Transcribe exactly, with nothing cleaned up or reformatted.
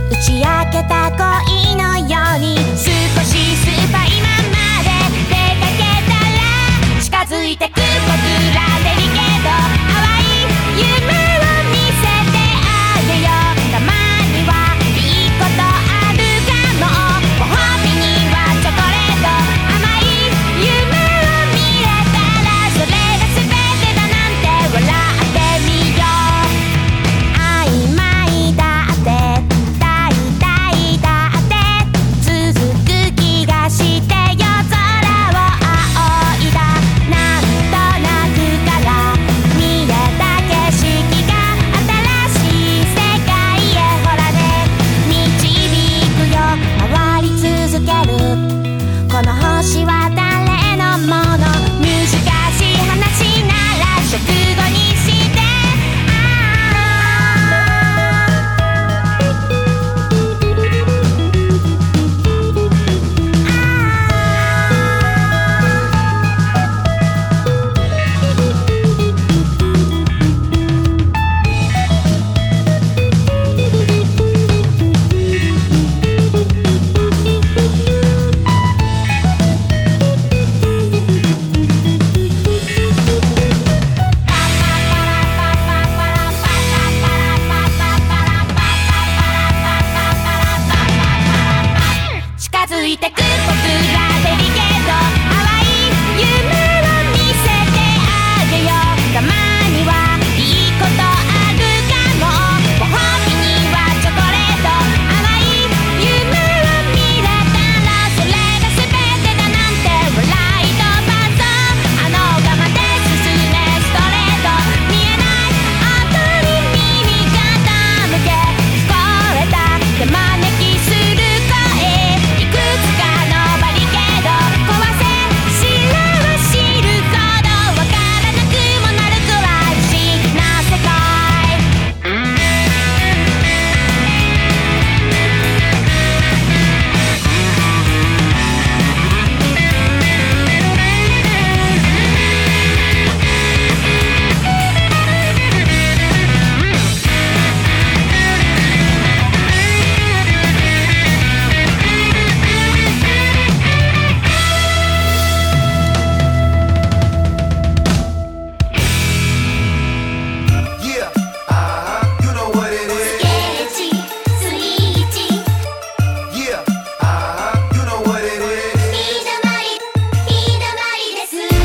打ち明けた恋のように少し酸っぱいままで出かけたら近づいてく僕らデリケート淡い夢を見せてあげよう。たまにはいいことあるかも。ご褒美にはチョコレート甘い夢を見れたらそれが全てだなんて笑ってみよう。曖昧だって大体だって続く気がして夜空を仰いだ。なんとなくから見えた景色が新しい世界へほらね導くよ。回り続けるこの星は誰のもの。難しい話なら食後にして近づいてく